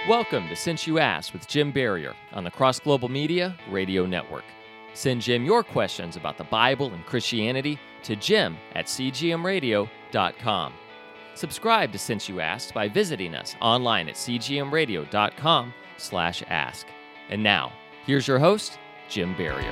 Welcome to Since You Asked with Jim Barrier on the Cross Global Media Radio Network. Send Jim your questions about the Bible and Christianity to jim@cgmradio.com. Subscribe to Since You Asked by visiting us online at cgmradio.com/ask. And now, here's your host, Jim Barrier.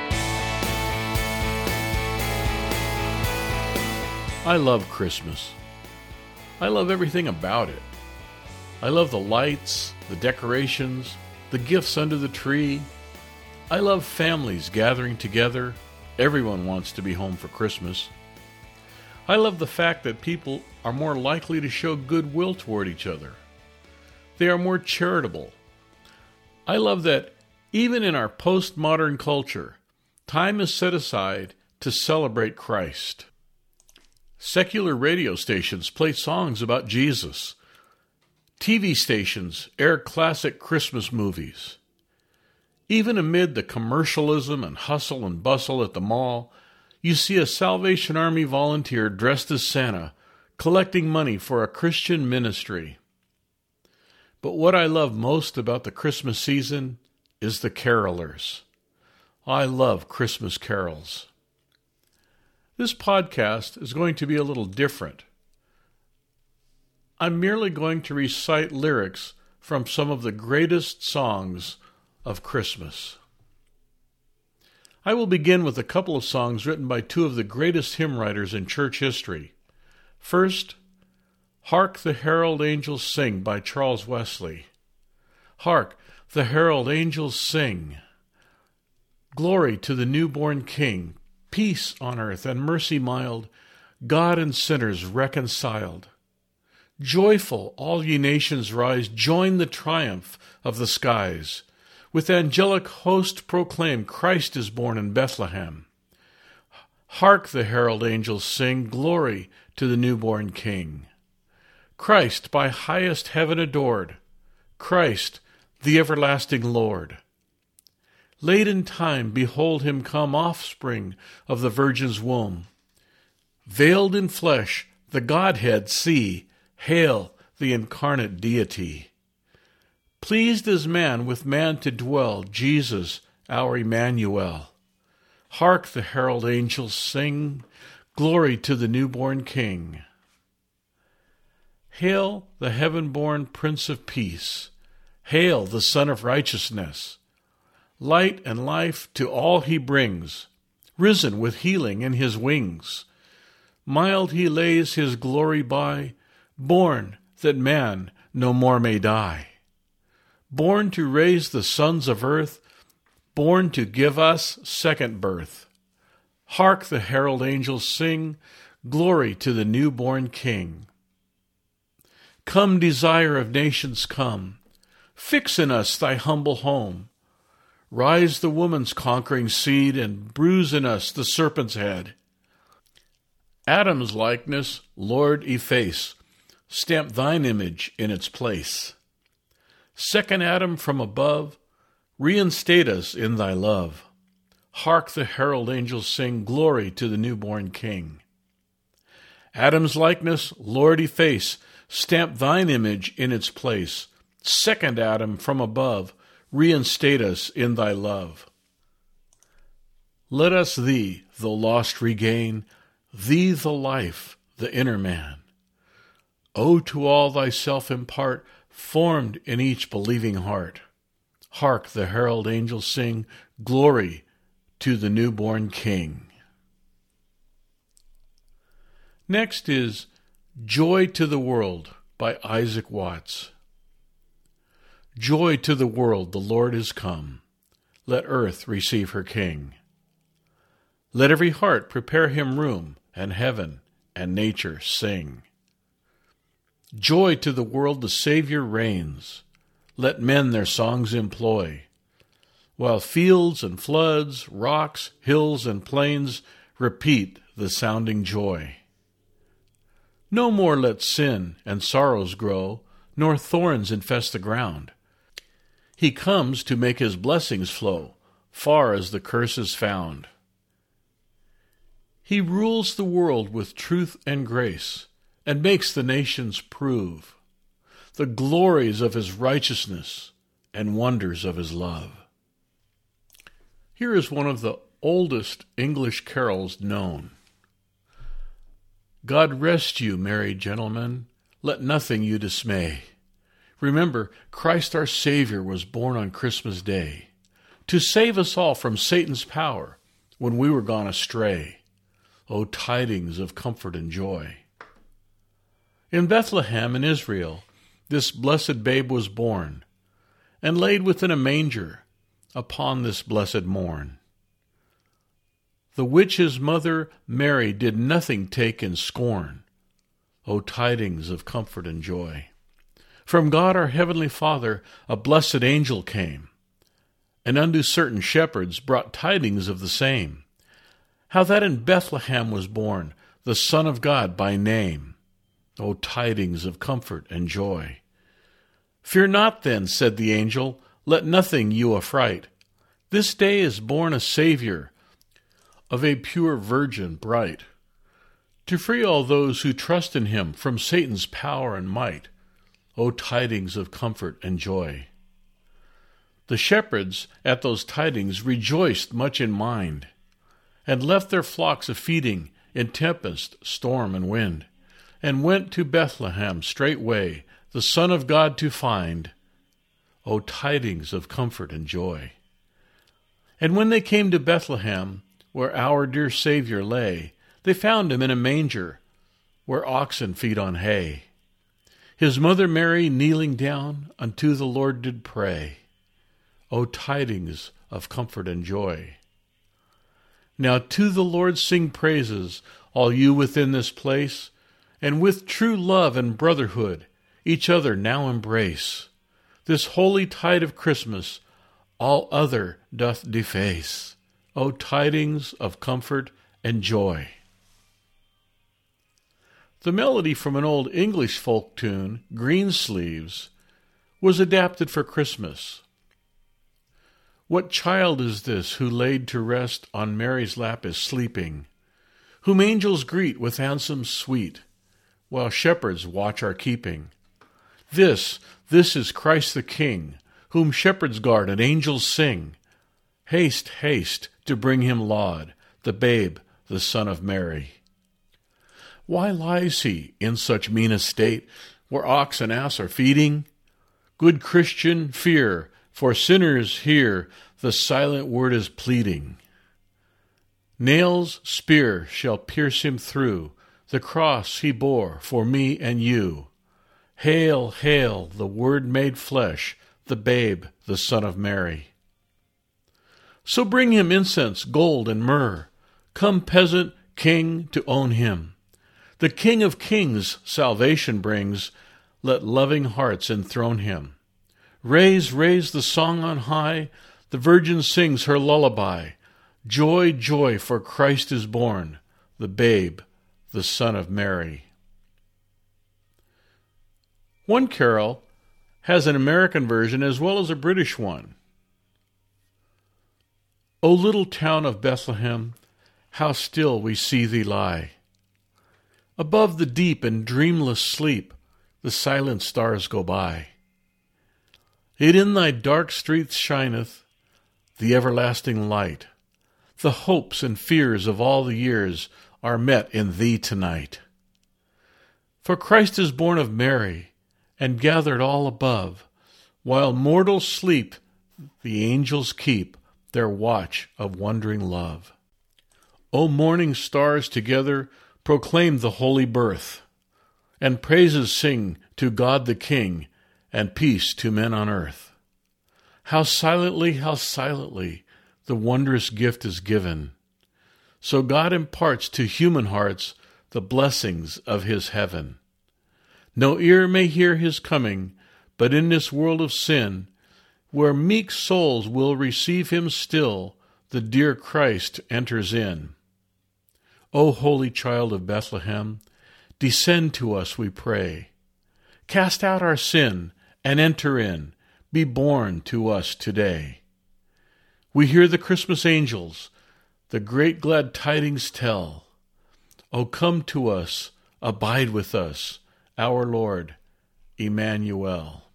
I love Christmas. I love everything about it. I love the lights, the decorations, the gifts under the tree. I love families gathering together. Everyone wants to be home for Christmas. I love the fact that people are more likely to show goodwill toward each other. They are more charitable. I love that even in our postmodern culture, time is set aside to celebrate Christ. Secular radio stations play songs about Jesus. TV stations air classic Christmas movies. Even amid the commercialism and hustle and bustle at the mall, you see a Salvation Army volunteer dressed as Santa, collecting money for a Christian ministry. But what I love most about the Christmas season is the carolers. I love Christmas carols. This podcast is going to be a little different. I'm merely going to recite lyrics from some of the greatest songs of Christmas. I will begin with a couple of songs written by two of the greatest hymn writers in church history. First, Hark the Herald Angels Sing by Charles Wesley. Hark, the herald angels sing. Glory to the newborn King, peace on earth and mercy mild, God and sinners reconciled. Joyful, all ye nations rise, join the triumph of the skies. With angelic host proclaim, Christ is born in Bethlehem. Hark the herald angels sing, glory to the newborn King. Christ by highest heaven adored, Christ the everlasting Lord. Late in time, behold him come, offspring of the Virgin's womb. Veiled in flesh, the Godhead see, hail the incarnate deity. Pleased as man with man to dwell, Jesus, our Emmanuel. Hark the herald angels sing, glory to the newborn King. Hail the heaven-born Prince of Peace. Hail the Son of Righteousness. Light and life to all he brings, risen with healing in his wings. Mild he lays his glory by, born that man no more may die. Born to raise the sons of earth, born to give us second birth. Hark the herald angels sing, glory to the newborn King. Come, desire of nations, come. Fix in us thy humble home. Rise the woman's conquering seed, and bruise in us the serpent's head. Adam's likeness, Lord, efface. Stamp thine image in its place. Second Adam from above, reinstate us in thy love. Hark the herald angels sing, glory to the newborn King. Adam's likeness, Lord, efface. Stamp thine image in its place. Second Adam from above, reinstate us in thy love. Let us thee, though lost, regain, thee the life, the inner man. O to all thyself impart, formed in each believing heart. Hark the herald angels sing, glory to the newborn King. Next is Joy to the World by Isaac Watts. Joy to the world, the Lord is come. Let earth receive her King. Let every heart prepare him room, and heaven and nature sing. Joy to the world, the Savior reigns. Let men their songs employ, while fields and floods, rocks, hills, and plains repeat the sounding joy. No more let sin and sorrows grow, nor thorns infest the ground. He comes to make his blessings flow, far as the curse is found. He rules the world with truth and grace, and makes the nations prove the glories of his righteousness and wonders of his love. Here is one of the oldest English carols known. God rest you, merry gentlemen, let nothing you dismay. Remember, Christ our Savior was born on Christmas Day, to save us all from Satan's power when we were gone astray. O tidings of comfort and joy. In Bethlehem in Israel, this blessed babe was born, and laid within a manger upon this blessed morn. The which his mother Mary did nothing take in scorn. O tidings of comfort and joy. From God our heavenly Father a blessed angel came, and unto certain shepherds brought tidings of the same, how that in Bethlehem was born the Son of God by name. O tidings of comfort and joy. Fear not then, said the angel, let nothing you affright. This day is born a Savior of a pure virgin bright, to free all those who trust in him from Satan's power and might. O tidings of comfort and joy. The shepherds at those tidings rejoiced much in mind, and left their flocks a-feeding in tempest, storm, and wind, and went to Bethlehem straightway, the Son of God to find. O tidings of comfort and joy. And when they came to Bethlehem, where our dear Savior lay, they found him in a manger, where oxen feed on hay. His mother Mary kneeling down unto the Lord did pray. O tidings of comfort and joy. Now to the Lord sing praises, all you within this place, and with true love and brotherhood each other now embrace. This holy tide of Christmas all other doth deface. O tidings of comfort and joy. The melody from an old English folk tune, Greensleeves, was adapted for Christmas. What child is this who laid to rest on Mary's lap is sleeping, whom angels greet with anthems sweet, while shepherds watch our keeping? This is Christ the King, whom shepherds guard and angels sing. Haste, haste, to bring him laud, the babe, the Son of Mary. Why lies he in such mean estate, where ox and ass are feeding? Good Christian, fear, for sinners here the silent word is pleading. Nail's spear shall pierce him through, the cross he bore for me and you. Hail, hail, the Word made flesh, the babe, the Son of Mary. So bring him incense, gold, and myrrh. Come, peasant, king, to own him. The King of kings salvation brings. Let loving hearts enthrone him. Raise, raise the song on high. The Virgin sings her lullaby. Joy, joy, for Christ is born, the babe, the Son of Mary. One carol has an American version as well as a British one. O little town of Bethlehem, how still we see thee lie. Above the deep and dreamless sleep, the silent stars go by. Yet in thy dark streets shineth the everlasting light. The hopes and fears of all the years are met in thee tonight. For Christ is born of Mary, and gathered all above, while mortals sleep, the angels keep their watch of wondering love. O morning stars together proclaim the holy birth, and praises sing to God the King, and peace to men on earth. How silently the wondrous gift is given. So God imparts to human hearts the blessings of his heaven. No ear may hear his coming, but in this world of sin, where meek souls will receive him still, the dear Christ enters in. O holy child of Bethlehem, descend to us, we pray. Cast out our sin and enter in. Be born to us today. We hear the Christmas angels the great glad tidings tell. O come to us, abide with us, our Lord, Emmanuel.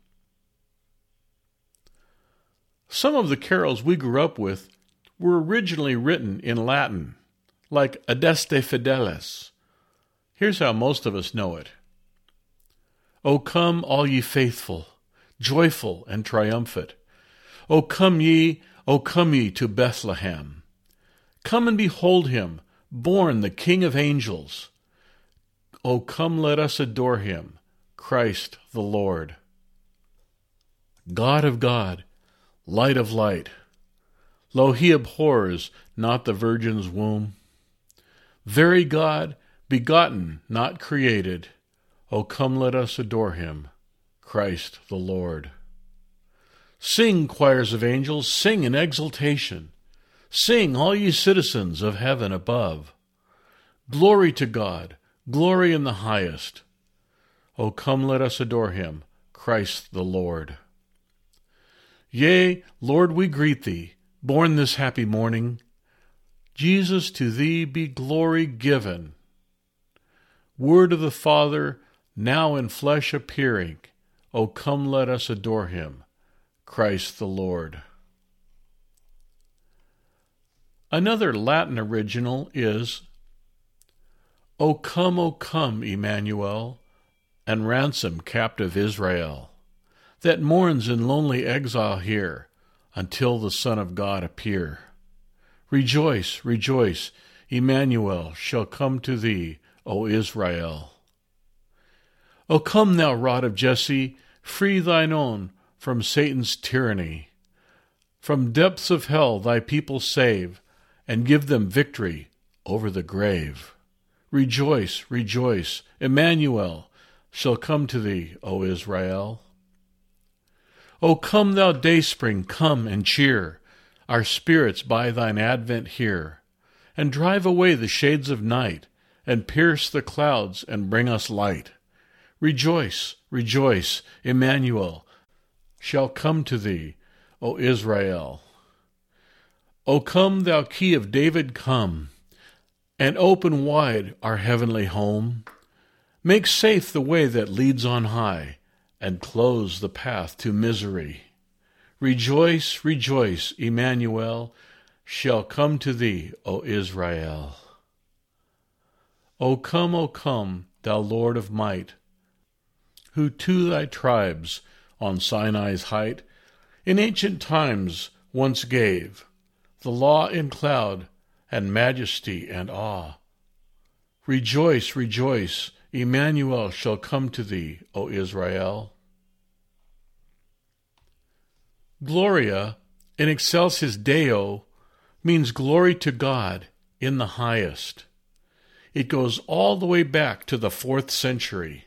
Some of the carols we grew up with were originally written in Latin, like Adeste Fideles. Here's how most of us know it. O come, all ye faithful, joyful and triumphant. O come ye to Bethlehem. Come and behold him, born the King of angels. O come, let us adore him, Christ the Lord. God of God, light of light, lo, he abhors not the virgin's womb. Very God, begotten, not created, O come, let us adore him, Christ the Lord. Sing, choirs of angels, sing in exultation. Sing, all ye citizens of heaven above. Glory to God, glory in the highest. O come, let us adore him, Christ the Lord. Yea, Lord, we greet thee, born this happy morning. Jesus, to thee be glory given. Word of the Father, now in flesh appearing, O come, let us adore him, Christ the Lord. Another Latin original is, O come, Emmanuel, and ransom captive Israel, that mourns in lonely exile here, until the Son of God appear. Rejoice, rejoice, Emmanuel shall come to thee, O Israel. O come, thou rod of Jesse, free thine own from Satan's tyranny. From depths of hell thy people save, and give them victory over the grave. Rejoice, rejoice, Emmanuel shall come to thee, O Israel. O come, thou dayspring, come and cheer our spirits by thine advent here, and drive away the shades of night, and pierce the clouds and bring us light. Rejoice, rejoice, Emmanuel shall come to thee, O Israel. O come, thou key of David, come, and open wide our heavenly home. Make safe the way that leads on high, and close the path to misery. Rejoice, rejoice, Emmanuel shall come to thee, O Israel. O come, thou Lord of might, who to thy tribes on Sinai's height in ancient times once gave the law in cloud and majesty and awe. Rejoice, rejoice, Emmanuel shall come to thee, O Israel. Gloria in excelsis Deo means glory to God in the highest. It goes all the way back to the 4th century.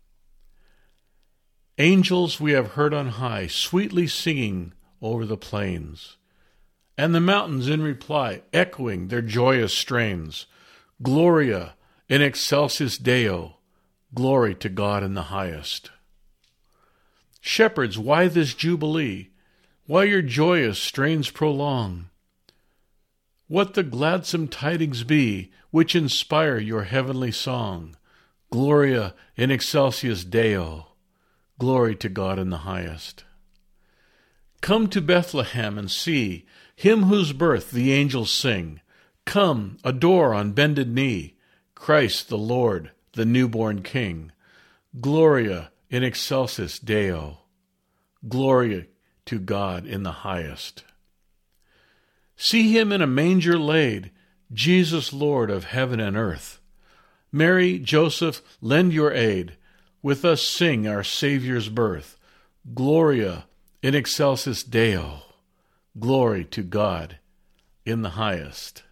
Angels we have heard on high, sweetly singing over the plains, and the mountains in reply, echoing their joyous strains. Gloria in excelsis Deo, glory to God in the highest. Shepherds, why this jubilee? Why your joyous strains prolong? What the gladsome tidings be which inspire your heavenly song? Gloria in excelsis Deo, glory to God in the highest. Come to Bethlehem and see him whose birth the angels sing. Come, adore on bended knee Christ the Lord, the newborn King. Gloria in excelsis Deo, glory to God in the highest. See him in a manger laid, Jesus Lord of heaven and earth. Mary, Joseph, lend your aid. With us sing our Savior's birth. Gloria in excelsis Deo, glory to God in the highest.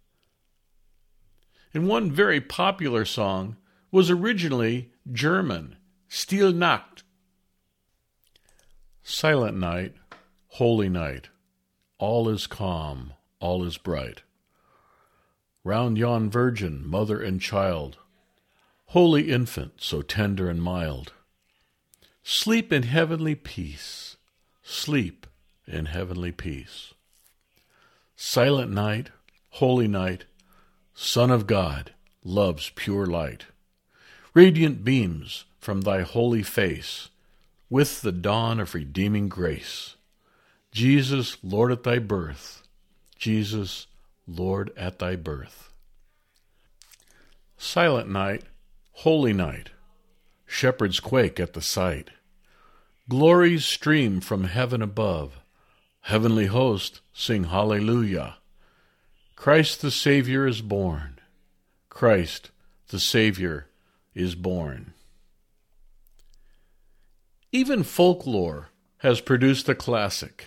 And one very popular song was originally German, Stille Nacht. Silent night, holy night, all is calm, all is bright. Round yon virgin, mother and child, holy infant, so tender and mild. Sleep in heavenly peace, sleep in heavenly peace. Silent night, holy night, Son of God, love's pure light. Radiant beams from thy holy face, with the dawn of redeeming grace. Jesus, Lord at thy birth. Jesus, Lord at thy birth. Silent night, holy night, shepherds quake at the sight. Glories stream from heaven above. Heavenly host sing hallelujah. Christ the Savior is born. Christ the Savior is born. Even folklore has produced a classic.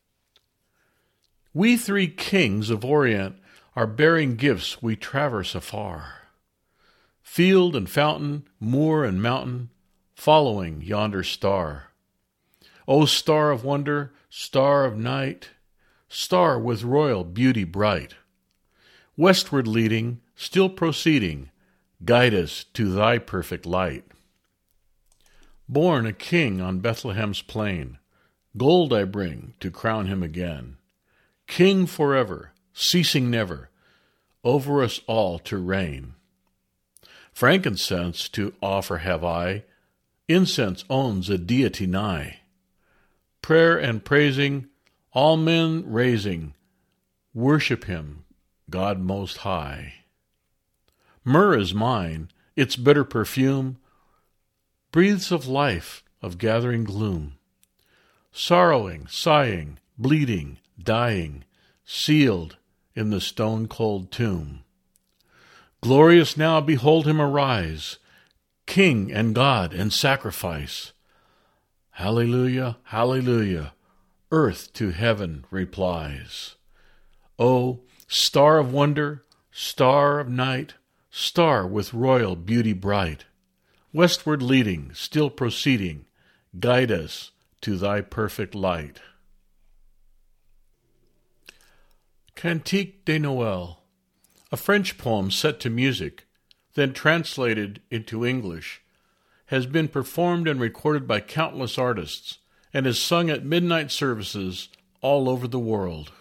We three kings of Orient are bearing gifts we traverse afar. Field and fountain, moor and mountain, following yonder star. O star of wonder, star of night, star with royal beauty bright, westward leading, still proceeding, guide us to thy perfect light. Born a king on Bethlehem's plain, gold I bring to crown him again. King forever, ceasing never, over us all to reign. Frankincense to offer have I, incense owns a deity nigh. Prayer and praising, all men raising, worship him, God most high. Myrrh is mine, its bitter perfume breathes of life, of gathering gloom. Sorrowing, sighing, bleeding, dying, sealed in the stone-cold tomb. Glorious now behold him arise, King and God and sacrifice. Hallelujah, hallelujah, earth to heaven replies. O star of wonder, star of night, star with royal beauty bright, westward leading, still proceeding, guide us to thy perfect light. Cantique de Noël, a French poem set to music, then translated into English, has been performed and recorded by countless artists and is sung at midnight services all over the world.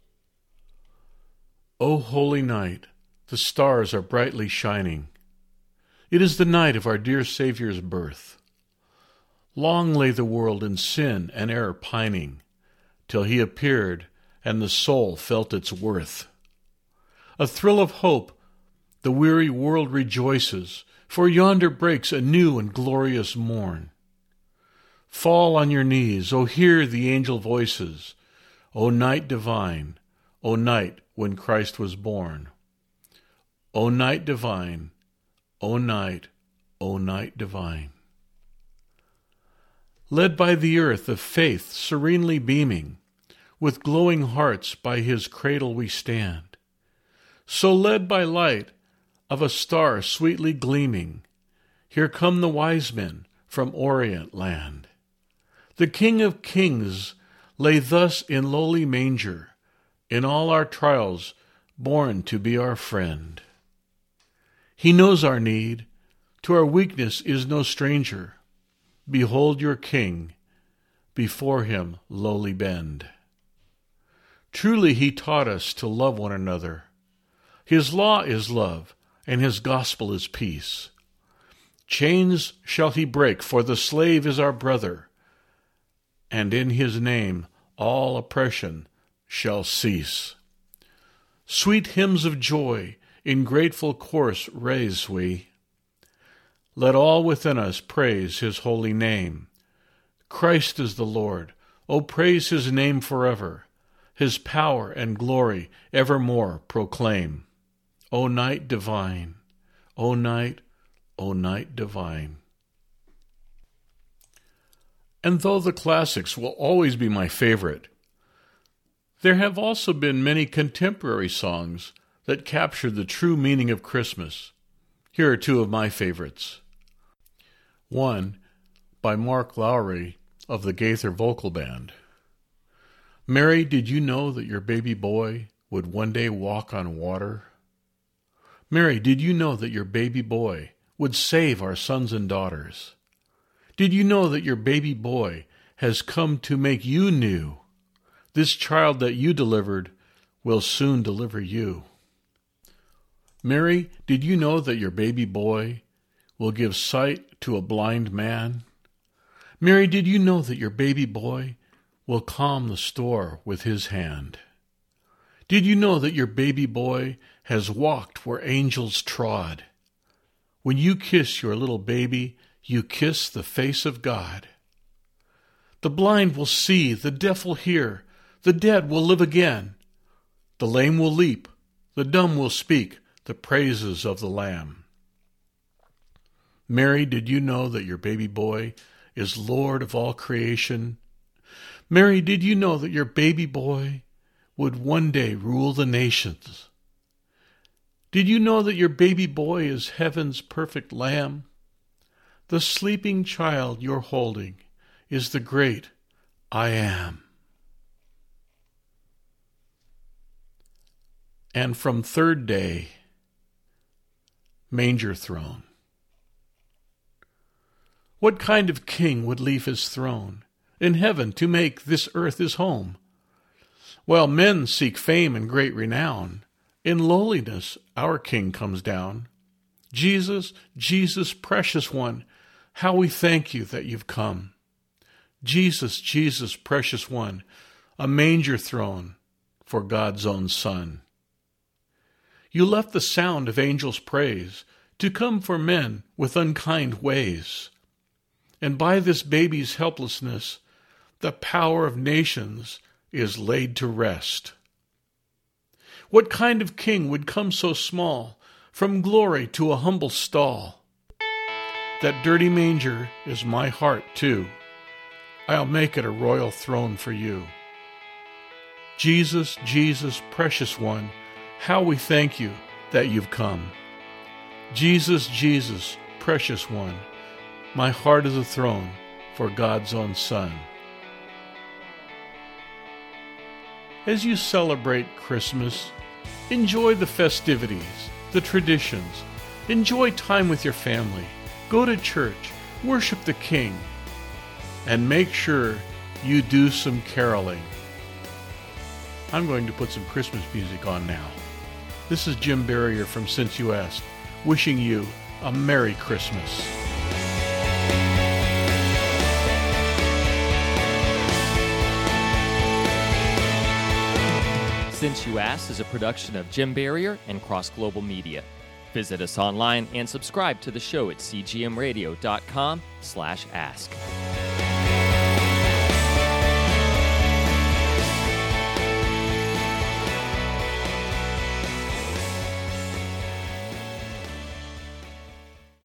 O holy night, the stars are brightly shining. It is the night of our dear Savior's birth. Long lay the world in sin and error pining, till he appeared and the soul felt its worth. A thrill of hope, the weary world rejoices, for yonder breaks a new and glorious morn. Fall on your knees, O hear the angel voices, O night divine, O night when Christ was born. O night divine, O night divine. Led by the earth of faith serenely beaming, with glowing hearts by his cradle we stand. So led by light of a star sweetly gleaming, here come the wise men from Orient land. The King of Kings lay thus in lowly manger, in all our trials born to be our friend. He knows our need, to our weakness is no stranger. Behold your King, before him lowly bend. Truly he taught us to love one another. His law is love, and his gospel is peace. Chains shall he break, for the slave is our brother, and in his name all oppression shall cease. Sweet hymns of joy in grateful chorus raise we. Let all within us praise his holy name. Christ is the Lord. O praise his name forever. His power and glory evermore proclaim. O night divine, O night divine. And though the classics will always be my favorite, there have also been many contemporary songs that capture the true meaning of Christmas. Here are two of my favorites. One, by Mark Lowry of the Gaither Vocal Band. Mary, did you know that your baby boy would one day walk on water? Mary, did you know that your baby boy would save our sons and daughters? Did you know that your baby boy has come to make you new? This child that you delivered will soon deliver you. Mary, did you know that your baby boy will give sight to a blind man? Mary, did you know that your baby boy will calm the storm with his hand? Did you know that your baby boy has walked where angels trod? When you kiss your little baby, you kiss the face of God. The blind will see, the deaf will hear, the dead will live again. The lame will leap, the dumb will speak the praises of the Lamb. Mary, did you know that your baby boy is Lord of all creation? Mary, did you know that your baby boy would one day rule the nations? Did you know that your baby boy is heaven's perfect Lamb? The sleeping child you're holding is the great I Am. And from third day, manger throne. What kind of king would leave his throne in heaven to make this earth his home? While men seek fame and great renown, in lowliness our King comes down. Jesus, Jesus, precious one, how we thank you that you've come. Jesus, Jesus, precious one, a manger throne for God's own Son. You left the sound of angels' praise to come for men with unkind ways. And by this baby's helplessness, the power of nations is laid to rest. What kind of king would come so small, from glory to a humble stall? That dirty manger is my heart too. I'll make it a royal throne for you. Jesus, Jesus, precious one, how we thank you that you've come. Jesus, Jesus, precious one, my heart is a throne for God's own Son. As you celebrate Christmas, enjoy the festivities, the traditions. Enjoy time with your family. Go to church, worship the King, and make sure you do some caroling. I'm going to put some Christmas music on now. This is Jim Barrier from Since You Asked, wishing you a Merry Christmas. Since You Asked is a production of Jim Barrier and Cross Global Media. Visit us online and subscribe to the show at cgmradio.com/ask.